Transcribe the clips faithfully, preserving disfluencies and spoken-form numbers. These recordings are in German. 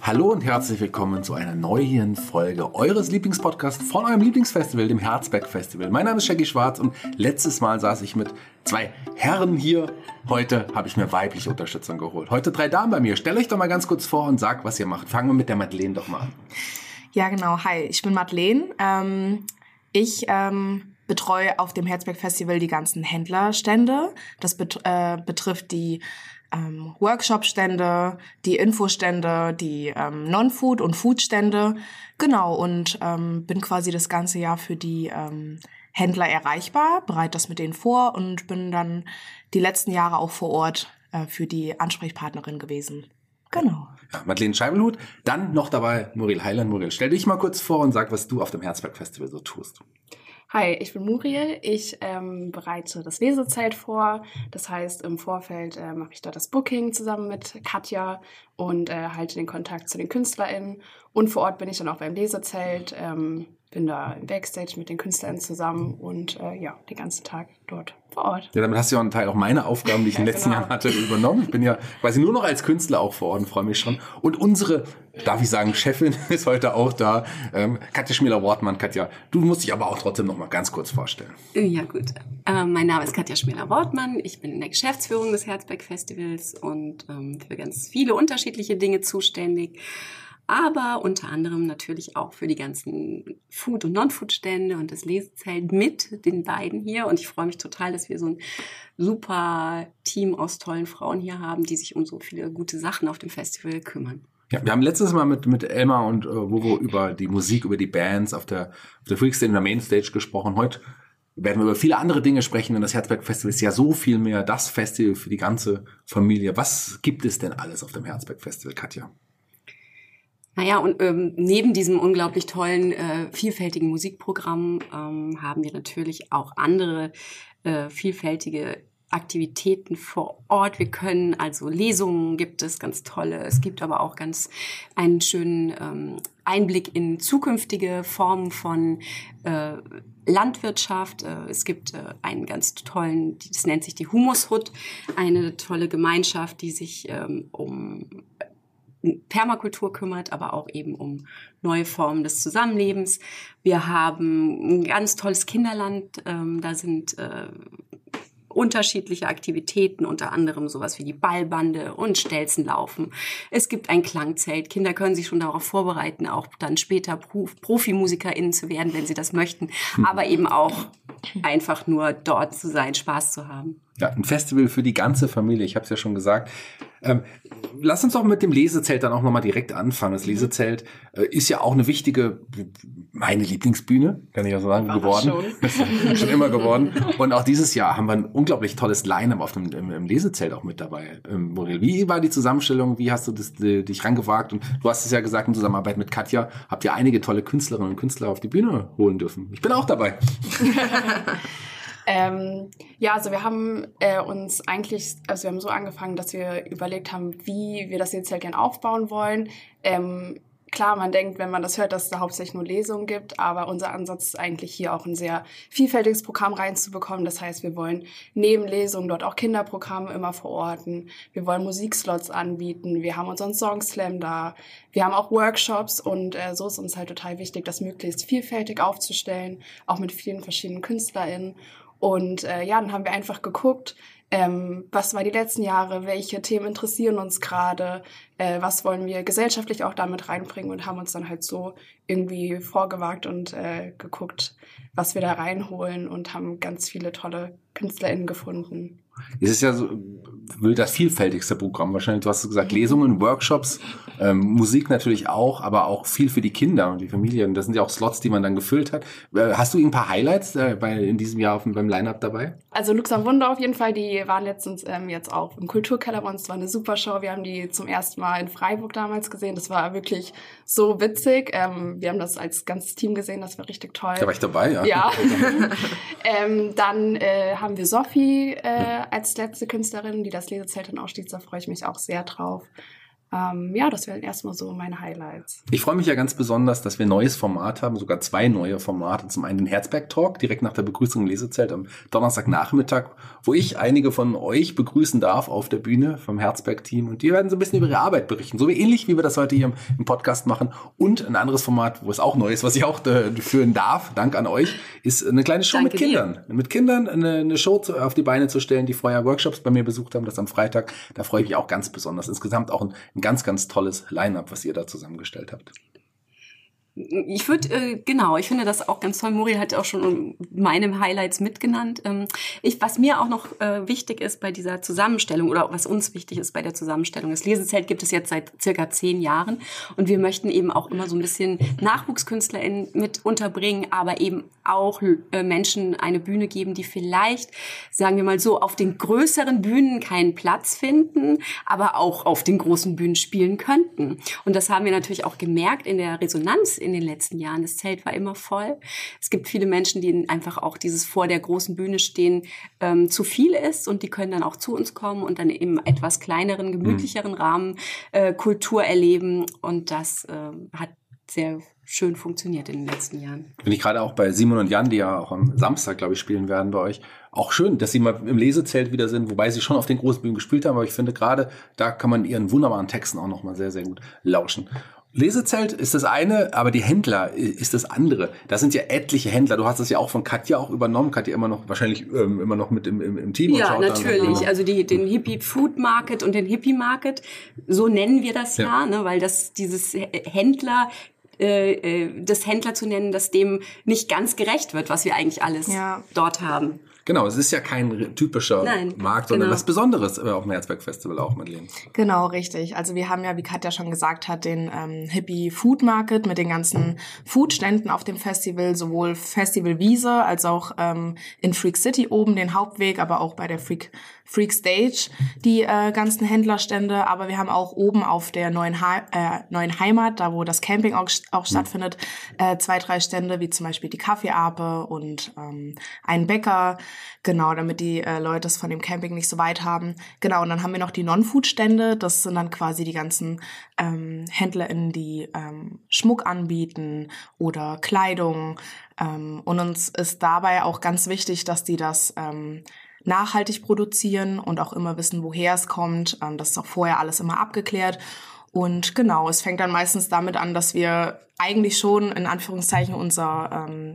Hallo und herzlich willkommen zu einer neuen Folge eures Lieblingspodcasts von eurem Lieblingsfestival, dem Herzberg Festival. Mein Name ist Shaggy Schwarz und letztes Mal saß ich mit zwei Herren hier. Heute habe ich mir weibliche Unterstützung geholt. Heute drei Damen bei mir. Stellt euch doch mal ganz kurz vor und sagt, was ihr macht. Fangen wir mit der Madeleine doch mal an. Ja, genau. Hi, ich bin Madeleine. Ähm, ich ähm, betreue auf dem Herzberg Festival die ganzen Händlerstände. Das bet- äh, betrifft die ähm, Workshop-Stände, die Infostände, die ähm, Non-Food- und Food-Stände. Genau, und ähm, bin quasi das ganze Jahr für die ähm, Händler erreichbar, bereite das mit denen vor und bin dann die letzten Jahre auch vor Ort äh, für die Ansprechpartnerin gewesen. Genau. Ja, Madeleine Scheibelhut, dann noch dabei Muriel Heiland. Muriel, stell dich mal kurz vor und sag, was du auf dem Herzberg Festival so tust. Hi, ich bin Muriel. Ich ähm, bereite das Lesezelt vor. Das heißt, im Vorfeld äh, mache ich da das Booking zusammen mit Katja und äh, halte den Kontakt zu den KünstlerInnen. Und vor Ort bin ich dann auch beim Lesezelt, ähm, bin da im Backstage mit den KünstlerInnen zusammen und äh, ja, den ganzen Tag dort vor Ort. Ja, damit hast du ja einen Teil auch meine Aufgaben, die ich in den ja, letzten genau. Jahren hatte, übernommen. Ich bin ja quasi nur noch als Künstler auch vor Ort und freue mich schon. Und unsere, darf ich sagen, Chefin ist heute auch da, ähm, Katja Schmäler-Wortmann. Katja, du musst dich aber auch trotzdem noch mal ganz kurz vorstellen. Ja gut, ähm, mein Name ist Katja Schmäler-Wortmann. Ich bin in der Geschäftsführung des Herzberg Festivals und ähm, für ganz viele unterschiedliche Dinge zuständig. Aber unter anderem natürlich auch für die ganzen Food- und Non-Food-Stände und das Lesezelt mit den beiden hier. Und ich freue mich total, dass wir so ein super Team aus tollen Frauen hier haben, die sich um so viele gute Sachen auf dem Festival kümmern. Ja, wir haben letztes Mal mit mit Elmar und äh, Wovo über die Musik, über die Bands auf der auf der Freakstage und der Mainstage gesprochen. Heute werden wir über viele andere Dinge sprechen, denn das Herzberg Festival ist ja so viel mehr das Festival für die ganze Familie. Was gibt es denn alles auf dem Herzberg Festival, Katja? Naja, und ähm, neben diesem unglaublich tollen, äh, vielfältigen Musikprogramm ähm, haben wir natürlich auch andere äh, vielfältige Aktivitäten vor Ort. Wir können also Lesungen gibt es, ganz tolle. Es gibt aber auch ganz einen schönen ähm, Einblick in zukünftige Formen von äh, Landwirtschaft. Äh, es gibt äh, einen ganz tollen, das nennt sich die Humushut, eine tolle Gemeinschaft, die sich ähm, um Permakultur kümmert, aber auch eben um neue Formen des Zusammenlebens. Wir haben ein ganz tolles Kinderland. Ähm, da sind äh, unterschiedliche Aktivitäten, unter anderem sowas wie die Ballbande und Stelzenlaufen. Es gibt ein Klangzelt. Kinder können sich schon darauf vorbereiten, auch dann später Prof- ProfimusikerInnen zu werden, wenn sie das möchten. Aber eben auch einfach nur dort zu sein, Spaß zu haben. Ja, ein Festival für die ganze Familie, ich habe es ja schon gesagt. Ähm, lass uns doch mit dem Lesezelt dann auch nochmal direkt anfangen. Das Lesezelt äh, ist ja auch eine wichtige, meine Lieblingsbühne, kann ich ja so sagen, War geworden. schon. schon immer geworden. Und auch dieses Jahr haben wir ein unglaublich tolles Line-up auf dem im, im Lesezelt auch mit dabei. Ähm, Muriel, wie war die Zusammenstellung? Wie hast du das, die, dich rangewagt? Und du hast es ja gesagt, in Zusammenarbeit mit Katja habt ihr einige tolle Künstlerinnen und Künstler auf die Bühne holen dürfen. Ich bin auch dabei. Ähm, ja, also wir haben äh, uns eigentlich, also wir haben so angefangen, dass wir überlegt haben, wie wir das Lesezelt gerne aufbauen wollen. Ähm, klar, man denkt, wenn man das hört, dass es da hauptsächlich nur Lesungen gibt, aber unser Ansatz ist eigentlich hier auch ein sehr vielfältiges Programm reinzubekommen. Das heißt, wir wollen neben Lesungen dort auch Kinderprogramme immer verorten. Wir wollen Musikslots anbieten. Wir haben unseren Songslam da. Wir haben auch Workshops und äh, so ist uns halt total wichtig, das möglichst vielfältig aufzustellen, auch mit vielen verschiedenen KünstlerInnen. Und äh, ja, dann haben wir einfach geguckt, ähm, was war die letzten Jahre, welche Themen interessieren uns gerade, äh, was wollen wir gesellschaftlich auch damit reinbringen und haben uns dann halt so irgendwie vorgewagt und äh, geguckt, was wir da reinholen und haben ganz viele tolle KünstlerInnen gefunden. Es ist ja so das vielfältigste Programm wahrscheinlich. Du hast gesagt, Lesungen, Workshops, ähm, Musik natürlich auch, aber auch viel für die Kinder und die Familien. Das sind ja auch Slots, die man dann gefüllt hat. Äh, hast du ein paar Highlights äh, bei, in diesem Jahr auf, beim Line-Up dabei? Also Lux am Wunder auf jeden Fall, die waren letztens ähm, jetzt auch im Kulturkeller bei uns. Das war eine super Show. Wir haben die zum ersten Mal in Freiburg damals gesehen. Das war wirklich so witzig. Ähm, wir haben das als ganzes Team gesehen. Das war richtig toll. Da war ich dabei, ja. Ja. ähm, dann äh, haben wir Sophie äh, als letzte Künstlerin, die das Lesezelt dann ausschließt. Da freue ich mich auch sehr drauf. Ähm, ja, das wären erstmal so meine Highlights. Ich freue mich ja ganz besonders, dass wir ein neues Format haben, sogar zwei neue Formate. Zum einen den Herzberg-Talk, direkt nach der Begrüßung im Lesezelt am Donnerstagnachmittag, wo ich einige von euch begrüßen darf auf der Bühne vom Herzberg-Team. Und die werden so ein bisschen über ihre Arbeit berichten, so wie ähnlich, wie wir das heute hier im, im Podcast machen. Und ein anderes Format, wo es auch neu ist, was ich auch äh, führen darf, dank an euch, ist eine kleine Show Danke mit Kindern. Dir. Mit Kindern eine, eine Show zu, auf die Beine zu stellen, die vorher Workshops bei mir besucht haben, das am Freitag. Da freue ich mich auch ganz besonders. Insgesamt auch ein ein ganz, ganz tolles Line-Up, was ihr da zusammengestellt habt. Ich würde, äh, genau, ich finde das auch ganz toll. Muriel hat auch schon meine Highlights mitgenannt. Ähm, ich, was mir auch noch äh, wichtig ist bei dieser Zusammenstellung oder was uns wichtig ist bei der Zusammenstellung, das Lesezelt gibt es jetzt seit circa zehn Jahren und wir möchten eben auch immer so ein bisschen NachwuchskünstlerInnen mit unterbringen, aber eben auch äh, Menschen eine Bühne geben, die vielleicht, sagen wir mal so, auf den größeren Bühnen keinen Platz finden, aber auch auf den großen Bühnen spielen könnten. Und das haben wir natürlich auch gemerkt in der Resonanz in den letzten Jahren. Das Zelt war immer voll. Es gibt viele Menschen, denen einfach auch dieses vor der großen Bühne stehen ähm, zu viel ist und die können dann auch zu uns kommen und dann im etwas kleineren, gemütlicheren Rahmen äh, Kultur erleben und das äh, hat sehr schön funktioniert in den letzten Jahren. Finde ich gerade auch bei Simon und Jan, die ja auch am Samstag, glaube ich, spielen werden bei euch, auch schön, dass sie mal im Lesezelt wieder sind, wobei sie schon auf den großen Bühnen gespielt haben, aber ich finde gerade, da kann man ihren wunderbaren Texten auch noch mal sehr, sehr gut lauschen. Lesezelt ist das eine, aber die Händler ist das andere. Das sind ja etliche Händler. Du hast das ja auch von Katja auch übernommen. Katja immer noch, wahrscheinlich ähm, immer noch mit im, im, im Team. Ja, und natürlich. Dann, also die, den Hippie Food Market und den Hippie Market, so nennen wir das ja, ja ne, weil das dieses Händler, äh, das Händler zu nennen, das dem nicht ganz gerecht wird, was wir eigentlich alles ja. dort haben. Genau, es ist ja kein typischer Nein, Markt, sondern genau. was Besonderes auf dem Herzberg-Festival auch, Madeleine. Genau, richtig. Also wir haben ja, wie Katja schon gesagt hat, den ähm, Hippie Food Market mit den ganzen Foodständen auf dem Festival, sowohl Festival Wiese als auch ähm, in Freak City oben den Hauptweg, aber auch bei der Freak Freak Stage die äh, ganzen Händlerstände. Aber wir haben auch oben auf der neuen, He- äh, neuen Heimat, da wo das Camping auch, auch stattfindet, äh, zwei, drei Stände, wie zum Beispiel die Kaffeeape und ähm, einen Bäcker. Genau, damit die äh, Leute es von dem Camping nicht so weit haben. Genau, und dann haben wir noch die Non-Food-Stände. Das sind dann quasi die ganzen ähm, HändlerInnen, die ähm, Schmuck anbieten oder Kleidung. Ähm, und uns ist dabei auch ganz wichtig, dass die das ähm, nachhaltig produzieren und auch immer wissen, woher es kommt. Ähm, das ist auch vorher alles immer abgeklärt. Und genau, es fängt dann meistens damit an, dass wir eigentlich schon in Anführungszeichen unser ähm,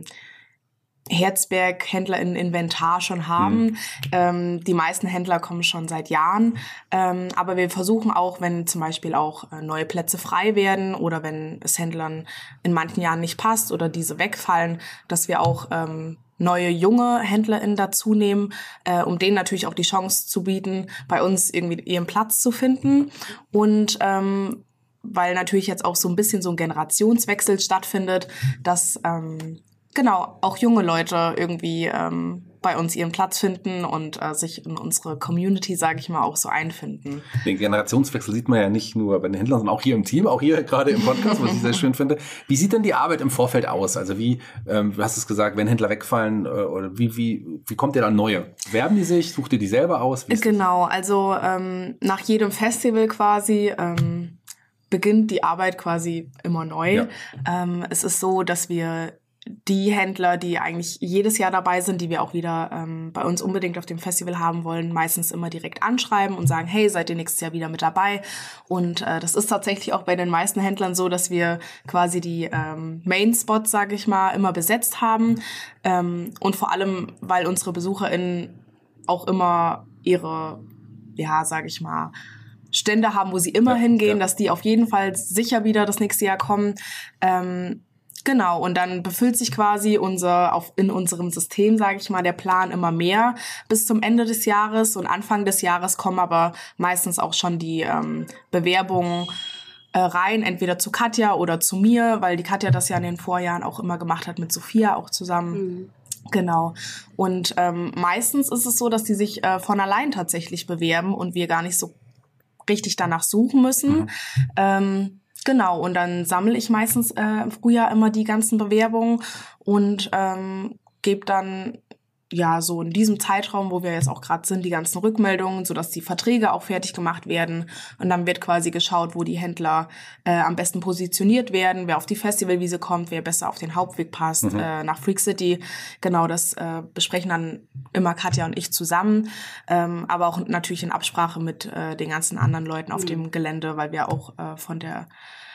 Herzberg-Händler in Inventar schon haben. Mhm. Ähm, die meisten Händler kommen schon seit Jahren. Ähm, aber wir versuchen auch, wenn zum Beispiel auch äh, neue Plätze frei werden oder wenn es Händlern in manchen Jahren nicht passt oder diese wegfallen, dass wir auch ähm, neue junge HändlerInnen dazu nehmen, äh, um denen natürlich auch die Chance zu bieten, bei uns irgendwie ihren Platz zu finden. Und ähm, weil natürlich jetzt auch so ein bisschen so ein Generationswechsel stattfindet, dass ähm, genau auch junge Leute irgendwie ähm, bei uns ihren Platz finden und äh, sich in unsere Community, sage ich mal, auch so einfinden. Den Generationswechsel sieht man ja nicht nur bei den Händlern, sondern auch hier im Team, auch hier gerade im Podcast, was ich sehr schön finde. Wie sieht denn die Arbeit im Vorfeld aus? Also wie, ähm, du hast es gesagt, wenn Händler wegfallen, äh, oder wie, wie, wie kommt ihr dann neue? Werben die sich? Sucht ihr die selber aus? Wie genau, also ähm, nach jedem Festival quasi ähm, beginnt die Arbeit quasi immer neu. Ja. Ähm, es ist so, dass wir die Händler, die eigentlich jedes Jahr dabei sind, die wir auch wieder ähm, bei uns unbedingt auf dem Festival haben wollen, meistens immer direkt anschreiben und sagen, hey, seid ihr nächstes Jahr wieder mit dabei? Und äh, das ist tatsächlich auch bei den meisten Händlern so, dass wir quasi die ähm, Main-Spots, sage ich mal, immer besetzt haben. Ähm, und vor allem, weil unsere BesucherInnen auch immer ihre, ja, sage ich mal, Stände haben, wo sie immer ja, hingehen, ja. dass die auf jeden Fall sicher wieder das nächste Jahr kommen. Ähm, Genau, und dann befüllt sich quasi unser auf in unserem System, sage ich mal, der Plan immer mehr bis zum Ende des Jahres. Und Anfang des Jahres kommen aber meistens auch schon die ähm, Bewerbungen äh, rein, entweder zu Katja oder zu mir, weil die Katja das ja in den Vorjahren auch immer gemacht hat mit Sophia auch zusammen. Mhm. Genau. Und ähm, meistens ist es so, dass die sich äh, von allein tatsächlich bewerben und wir gar nicht so richtig danach suchen müssen. Mhm. Ähm, Genau, und dann sammle ich meistens äh, im Frühjahr immer die ganzen Bewerbungen und ähm, gebe dann ja, so in diesem Zeitraum, wo wir jetzt auch gerade sind, die ganzen Rückmeldungen, sodass die Verträge auch fertig gemacht werden. Und dann wird quasi geschaut, wo die Händler äh, am besten positioniert werden, wer auf die Festivalwiese kommt, wer besser auf den Hauptweg passt, mhm. äh, nach Freak City. Genau, das äh, besprechen dann immer Katja und ich zusammen. Ähm, aber auch natürlich in Absprache mit äh, den ganzen anderen Leuten auf mhm. dem Gelände, weil wir auch äh, von der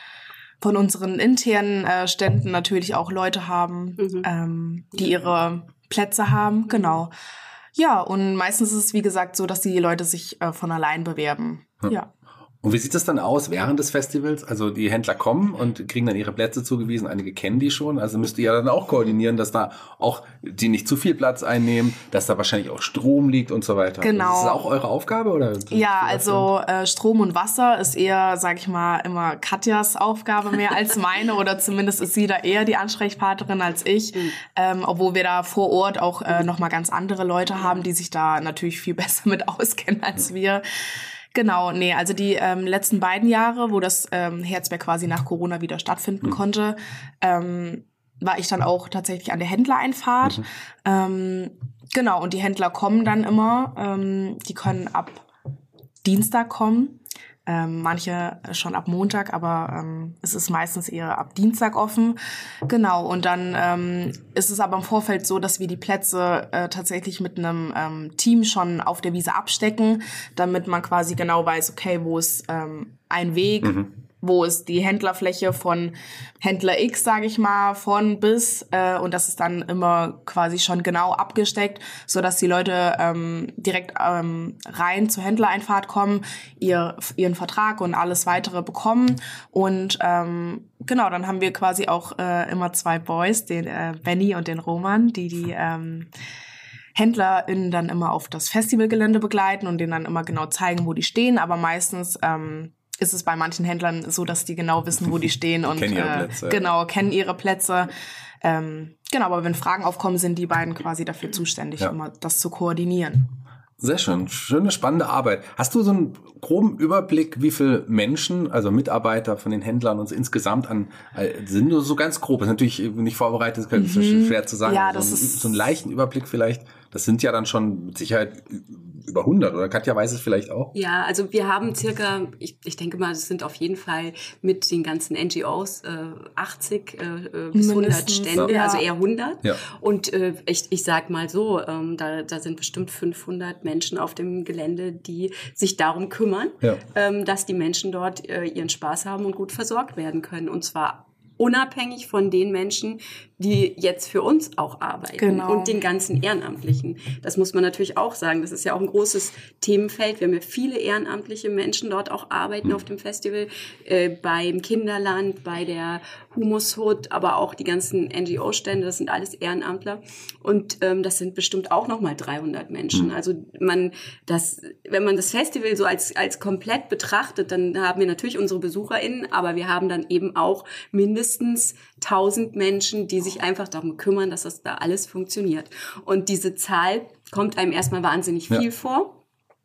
von unseren internen äh, Ständen natürlich auch Leute haben, mhm. ähm, die ihre Plätze haben, genau. Ja, und meistens ist es, wie gesagt, so, dass die Leute sich äh, von allein bewerben. Ja. ja. Und wie sieht das dann aus während des Festivals? Also die Händler kommen und kriegen dann ihre Plätze zugewiesen. Einige kennen die schon. Also müsst ihr ja dann auch koordinieren, dass da auch die nicht zu viel Platz einnehmen, dass da wahrscheinlich auch Strom liegt und so weiter. Genau. Ist das auch eure Aufgabe? Oder? Ja, also äh, Strom und Wasser ist eher, sag ich mal, immer Katjas Aufgabe mehr als meine. Oder zumindest ist sie da eher die Ansprechpartnerin als ich. Mhm. Ähm, obwohl wir da vor Ort auch äh, nochmal ganz andere Leute haben, die sich da natürlich viel besser mit auskennen als mhm. wir. Genau, nee, also die ähm, letzten beiden Jahre, wo das ähm, Herzberg quasi nach Corona wieder stattfinden mhm. konnte, ähm, war ich dann auch tatsächlich an der Händlereinfahrt. Mhm. Ähm, genau, und die Händler kommen dann immer, ähm, die können ab Dienstag kommen. Ähm, manche schon ab Montag, aber ähm, es ist meistens eher ab Dienstag offen. Genau, und dann ähm, ist es aber im Vorfeld so, dass wir die Plätze äh, tatsächlich mit einem ähm, Team schon auf der Wiese abstecken, damit man quasi genau weiß, okay, wo ist ähm, ein Weg, mhm. wo ist die Händlerfläche von Händler X, sage ich mal, von bis. Äh, und das ist dann immer quasi schon genau abgesteckt, sodass die Leute ähm, direkt ähm, rein zur Händlereinfahrt kommen, ihr, ihren Vertrag und alles Weitere bekommen. Und ähm, genau, dann haben wir quasi auch äh, immer zwei Boys, den äh, Benny und den Roman, die die ähm, HändlerInnen dann immer auf das Festivalgelände begleiten und denen dann immer genau zeigen, wo die stehen. Aber meistens ähm, ist es bei manchen Händlern so, dass die genau wissen, wo die stehen und kennen ihre äh, Plätze. genau kennen ihre Plätze. Ähm, genau, aber wenn Fragen aufkommen, sind die beiden quasi dafür zuständig, ja. immer das zu koordinieren. Sehr schön. Schöne, spannende Arbeit. Hast du so einen groben Überblick, wie viele Menschen, also Mitarbeiter von den Händlern uns insgesamt an, sind nur so ganz grob, das ist natürlich nicht vorbereitet, das ist mhm. schwer zu sagen. Ja, das so, einen, ist so einen leichten Überblick vielleicht, das sind ja dann schon mit Sicherheit über hundert, oder Katja weiß es vielleicht auch? Ja, also wir haben circa, ich, ich denke mal, es sind auf jeden Fall mit den ganzen N G Os äh, achtzig äh, bis hundert Stände, ja. also eher hundert. Ja. Und äh, ich, ich sag mal so, ähm, da, da sind bestimmt fünfhundert Menschen auf dem Gelände, die sich darum kümmern, ja. ähm, dass die Menschen dort äh, ihren Spaß haben und gut versorgt werden können. Und zwar unabhängig von den Menschen, die jetzt für uns auch arbeiten genau. und den ganzen Ehrenamtlichen. Das muss man natürlich auch sagen. Das ist ja auch ein großes Themenfeld. Wir haben ja viele ehrenamtliche Menschen dort auch arbeiten mhm. auf dem Festival, äh, beim Kinderland, bei der Humushut, aber auch die ganzen N G O-Stände. Das sind alles Ehrenamtler und ähm, das sind bestimmt auch noch mal dreihundert Menschen. Mhm. Also man, das, wenn man das Festival so als als komplett betrachtet, dann haben wir natürlich unsere BesucherInnen, aber wir haben dann eben auch mindestens tausend Menschen, die sich einfach darum kümmern, dass das da alles funktioniert. Und diese Zahl kommt einem erstmal wahnsinnig viel ja. vor.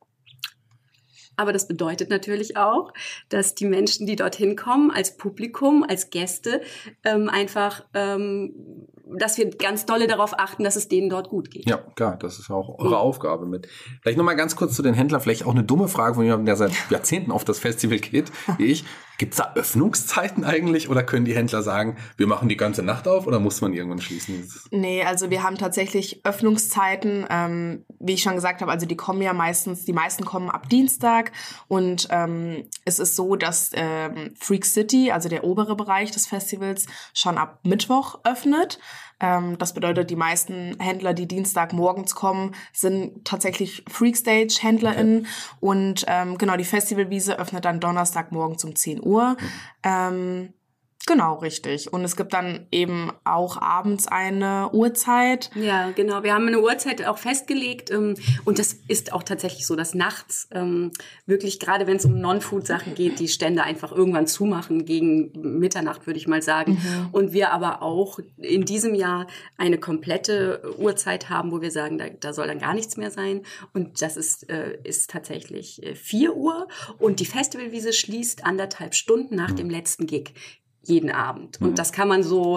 Aber das bedeutet natürlich auch, dass die Menschen, die dorthin kommen, als Publikum, als Gäste, ähm, einfach, ähm, dass wir ganz dolle darauf achten, dass es denen dort gut geht. Ja, klar, das ist auch eure mhm. Aufgabe mit. Vielleicht nochmal ganz kurz zu den Händlern, vielleicht auch eine dumme Frage von jemandem, der seit Jahrzehnten auf das Festival geht, wie ich. Gibt's da Öffnungszeiten eigentlich oder können die Händler sagen, wir machen die ganze Nacht auf oder muss man irgendwann schließen? Nee, also wir haben tatsächlich Öffnungszeiten, ähm, wie ich schon gesagt habe, also die kommen ja meistens, die meisten kommen ab Dienstag und ähm, es ist so, dass ähm, Freak City, also der obere Bereich des Festivals, schon ab Mittwoch öffnet. Ähm, das bedeutet, die meisten Händler, die Dienstag morgens kommen, sind tatsächlich Freakstage-HändlerInnen. Okay. Und ähm, genau, die Festivalwiese öffnet dann Donnerstag morgens um zehn Uhr. Mhm. Ähm, Genau, richtig. Und es gibt dann eben auch abends eine Uhrzeit. Ja, genau. Wir haben eine Uhrzeit auch festgelegt. Ähm, und das ist auch tatsächlich so, dass nachts ähm, wirklich, gerade wenn es um Non-Food-Sachen geht, die Stände einfach irgendwann zumachen, gegen Mitternacht, würde ich mal sagen. Mhm. Und wir aber auch in diesem Jahr eine komplette Uhrzeit haben, wo wir sagen, da, da soll dann gar nichts mehr sein. Und das ist, äh, ist tatsächlich vier Uhr. Und die Festivalwiese schließt anderthalb Stunden nach dem letzten Gig. Jeden Abend. Und das kann man so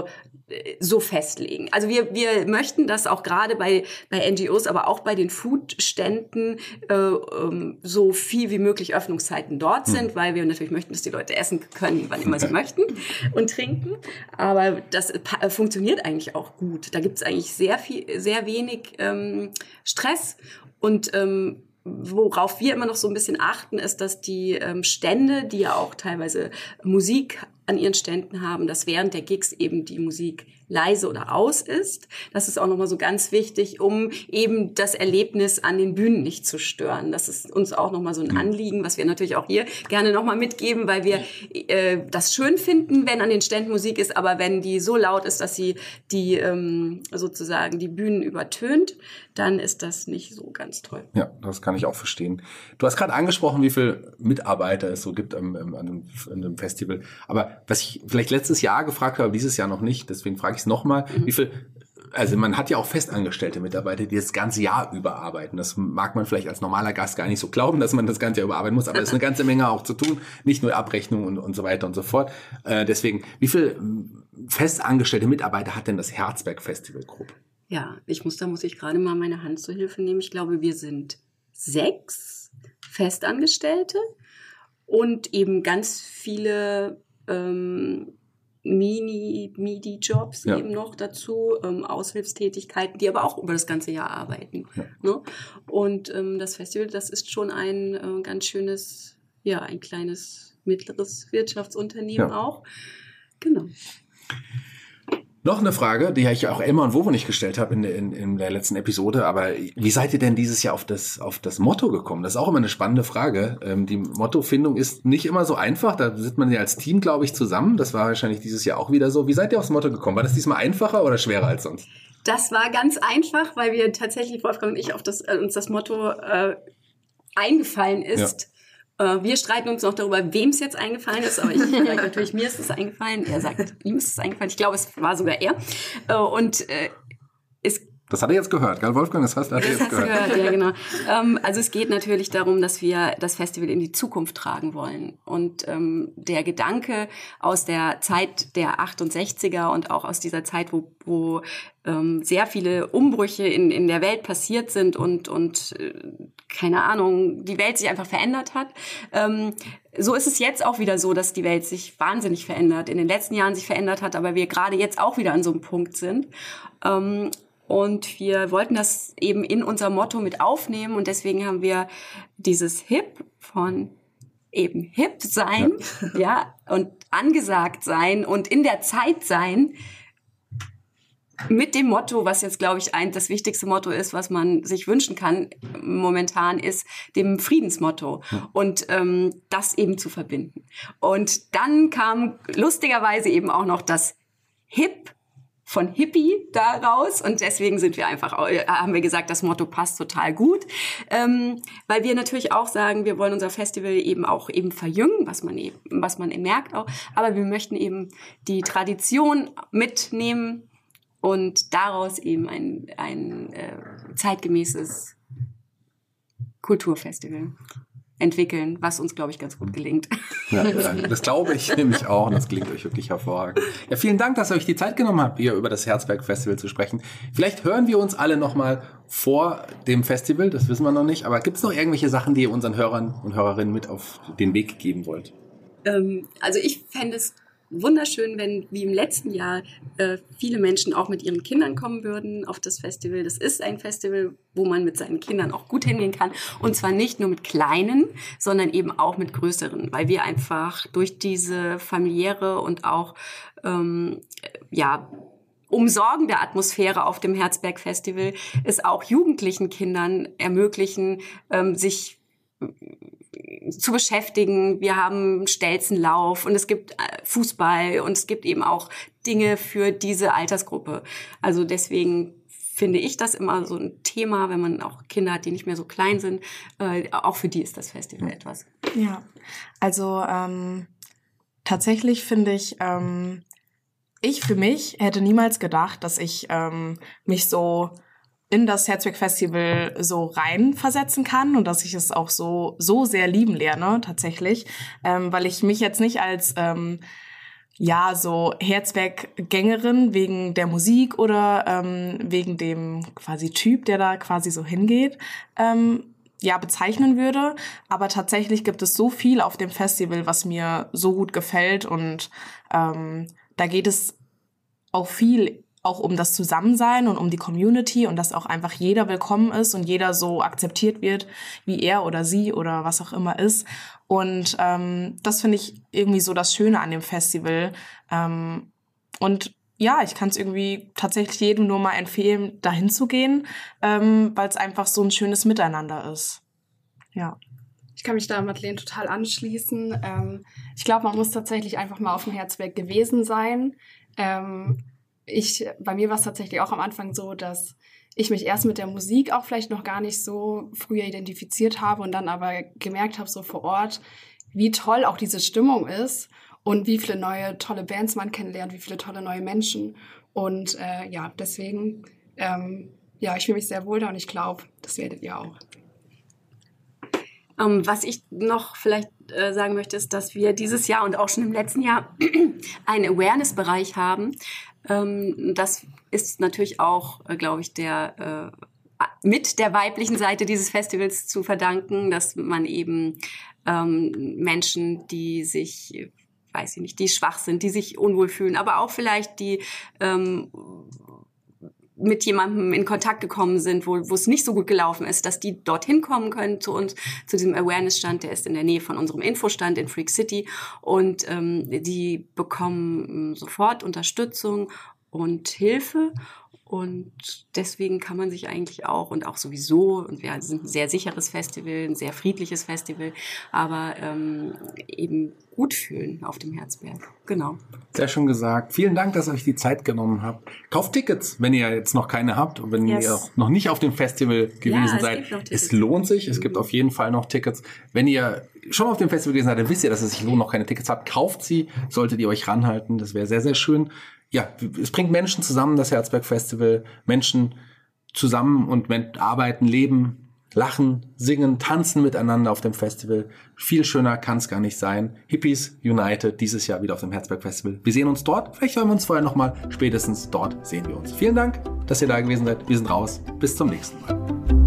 so festlegen. Also wir wir möchten, dass auch gerade bei bei N G Os, aber auch bei den Foodständen äh, ähm, so viel wie möglich Öffnungszeiten dort sind, hm. weil wir natürlich möchten, dass die Leute essen können, wann immer sie möchten und trinken. Aber das äh, funktioniert eigentlich auch gut. Da gibt es eigentlich sehr viel, sehr wenig ähm, Stress und ähm, worauf wir immer noch so ein bisschen achten, ist, dass die ähm, Stände, die ja auch teilweise Musik an ihren Ständen haben, dass während der Gigs eben die Musik leise oder aus ist. Das ist auch nochmal so ganz wichtig, um eben das Erlebnis an den Bühnen nicht zu stören. Das ist uns auch nochmal so ein Anliegen, was wir natürlich auch hier gerne nochmal mitgeben, weil wir äh, das schön finden, wenn an den Ständen Musik ist, aber wenn die so laut ist, dass sie die ähm, sozusagen die Bühnen übertönt, dann ist das nicht so ganz toll. Ja, das kann ich auch verstehen. Du hast gerade angesprochen, wie viele Mitarbeiter es so gibt am, am, an, einem, an einem Festival. Aber was ich vielleicht letztes Jahr gefragt habe, dieses Jahr noch nicht, deswegen frage ich es nochmal, mhm. wie viel, also man hat ja auch festangestellte Mitarbeiter, die das ganze Jahr überarbeiten. Das mag man vielleicht als normaler Gast gar nicht so glauben, dass man das ganze Jahr überarbeiten muss, aber es ist eine ganze Menge auch zu tun, nicht nur Abrechnung und, und so weiter und so fort. Äh, deswegen, wie viele festangestellte Mitarbeiter hat denn das Herzberg Festival Group? Ja, ich muss, da muss ich gerade mal meine Hand zur Hilfe nehmen. Ich glaube, wir sind sechs Festangestellte und eben ganz viele ähm, Mini, Midi-Jobs ja. eben noch dazu, ähm, Aushilfstätigkeiten, die aber auch über das ganze Jahr arbeiten. Ja. Ne? Und ähm, das Festival, das ist schon ein äh, ganz schönes, ja, ein kleines, mittleres Wirtschaftsunternehmen ja. auch. Genau. Noch eine Frage, die ich auch Elmar und Wovo nicht gestellt habe in, in, in der letzten Episode, aber wie seid ihr denn dieses Jahr auf das, auf das Motto gekommen? Das ist auch immer eine spannende Frage. Ähm, die Mottofindung ist nicht immer so einfach, da sitzt man ja als Team, glaube ich, zusammen. Das war wahrscheinlich dieses Jahr auch wieder so. Wie seid ihr aufs Motto gekommen? War das diesmal einfacher oder schwerer als sonst? Das war ganz einfach, weil wir tatsächlich, Wolfgang und ich, auf das, äh, uns das Motto äh, eingefallen ist. Ja. Wir streiten uns noch darüber, wem es jetzt eingefallen ist, aber ich sage natürlich, mir ist es eingefallen. Er sagt, ihm ist es eingefallen. Ich glaube, es war sogar er. Und es Das hat er jetzt gehört, gell, Wolfgang? Das hast du jetzt das gehört. gehört. Ja, genau. Ähm, also es geht natürlich darum, dass wir das Festival in die Zukunft tragen wollen. Und ähm, der Gedanke aus der Zeit der achtundsechziger und auch aus dieser Zeit, wo, wo ähm, sehr viele Umbrüche in, in der Welt passiert sind und, und äh, keine Ahnung, die Welt sich einfach verändert hat. Ähm, so ist es jetzt auch wieder so, dass die Welt sich wahnsinnig verändert, in den letzten Jahren sich verändert hat, aber wir gerade jetzt auch wieder an so einem Punkt sind. Ähm, Und wir wollten das eben in unser Motto mit aufnehmen und deswegen haben wir dieses Hip von eben hip sein, ja, ja und angesagt sein und in der Zeit sein mit dem Motto, was jetzt, glaube ich, ein das wichtigste Motto ist, was man sich wünschen kann momentan, ist dem Friedensmotto und ähm, das eben zu verbinden. Und dann kam lustigerweise eben auch noch das Hip von Hippie da raus und deswegen sind wir einfach, haben wir gesagt, das Motto passt total gut, ähm, weil wir natürlich auch sagen, wir wollen unser Festival eben auch eben verjüngen, was man eben, was man merkt auch, aber wir möchten eben die Tradition mitnehmen und daraus eben ein, ein äh, zeitgemäßes Kulturfestival entwickeln, was uns, glaube ich, ganz gut gelingt. Ja, das glaube ich nämlich auch und das gelingt euch wirklich hervorragend. Ja, vielen Dank, dass ihr euch die Zeit genommen habt, hier über das Herzberg Festival zu sprechen. Vielleicht hören wir uns alle nochmal vor dem Festival, das wissen wir noch nicht, aber gibt es noch irgendwelche Sachen, die ihr unseren Hörern und Hörerinnen mit auf den Weg geben wollt? Ähm, also ich fände es wunderschön, wenn, wie im letzten Jahr, äh, viele Menschen auch mit ihren Kindern kommen würden auf das Festival. Das ist ein Festival, wo man mit seinen Kindern auch gut hingehen kann. Und zwar nicht nur mit Kleinen, sondern eben auch mit Größeren, weil wir einfach durch diese familiäre und auch, ähm, ja, umsorgende Atmosphäre auf dem Herzberg Festival es auch jugendlichen Kindern ermöglichen, ähm, sich zu beschäftigen. Wir haben Stelzenlauf und es gibt Fußball und es gibt eben auch Dinge für diese Altersgruppe. Also deswegen finde ich das immer so ein Thema, wenn man auch Kinder hat, die nicht mehr so klein sind. Äh, auch für die ist das Festival etwas. Ja, also ähm, tatsächlich finde ich, ähm, ich für mich hätte niemals gedacht, dass ich ähm, mich so in das Herzberg Festival so reinversetzen kann und dass ich es auch so so sehr lieben lerne tatsächlich, ähm, weil ich mich jetzt nicht als ähm, ja, so Herzberg-Gängerin wegen der Musik oder ähm, wegen dem quasi Typ, der da quasi so hingeht, ähm, ja, bezeichnen würde. Aber tatsächlich gibt es so viel auf dem Festival, was mir so gut gefällt und ähm, da geht es auch viel auch um das Zusammensein und um die Community und dass auch einfach jeder willkommen ist und jeder so akzeptiert wird, wie er oder sie oder was auch immer ist. Und ähm, das finde ich irgendwie so das Schöne an dem Festival. Ähm, und ja, ich kann es irgendwie tatsächlich jedem nur mal empfehlen, dahin zu gehen, ähm, weil es einfach so ein schönes Miteinander ist. Ja. Ich kann mich da Madeleine total anschließen. Ähm, ich glaube, man muss tatsächlich einfach mal auf dem Herzberg gewesen sein. Ähm, ich, bei mir war es tatsächlich auch am Anfang so, dass ich mich erst mit der Musik auch vielleicht noch gar nicht so früher identifiziert habe und dann aber gemerkt habe, so vor Ort, wie toll auch diese Stimmung ist und wie viele neue tolle Bands man kennenlernt, wie viele tolle neue Menschen. Und äh, ja, deswegen, ähm, ja, ich fühle mich sehr wohl da und ich glaube, das werdet ihr auch. Um, was ich noch vielleicht äh, sagen möchte, ist, dass wir dieses Jahr und auch schon im letzten Jahr einen Awareness-Bereich haben. Ähm, das ist natürlich auch, äh, glaube ich, der äh, mit der weiblichen Seite dieses Festivals zu verdanken, dass man eben ähm, Menschen, die sich, weiß ich nicht, die schwach sind, die sich unwohl fühlen, aber auch vielleicht die ähm, mit jemandem in Kontakt gekommen sind, wo wo es nicht so gut gelaufen ist, dass die dorthin kommen können zu uns, zu diesem Awareness-Stand, der ist in der Nähe von unserem Infostand in Freak City und ähm, die bekommen sofort Unterstützung und Hilfe und deswegen kann man sich eigentlich auch und auch sowieso, und wir sind ein sehr sicheres Festival, ein sehr friedliches Festival, aber ähm, eben gut fühlen auf dem Herzberg. Genau. Sehr schön gesagt. Vielen Dank, dass ihr euch die Zeit genommen habt. Kauft Tickets, wenn ihr jetzt noch keine habt und wenn yes. ihr auch noch nicht auf dem Festival gewesen ja, seid. Es lohnt sich. Es gibt auf jeden Fall noch Tickets. Wenn ihr schon auf dem Festival gewesen seid, dann wisst ihr, dass es sich lohnt, noch keine Tickets habt. Kauft sie, solltet ihr euch ranhalten. Das wäre sehr, sehr schön. Ja, es bringt Menschen zusammen, das Herzberg Festival. Menschen zusammen und arbeiten, leben, lachen, singen, tanzen miteinander auf dem Festival. Viel schöner kann es gar nicht sein. Hippies United dieses Jahr wieder auf dem Herzberg Festival. Wir sehen uns dort. Vielleicht hören wir uns vorher nochmal. Spätestens dort sehen wir uns. Vielen Dank, dass ihr da gewesen seid. Wir sind raus. Bis zum nächsten Mal.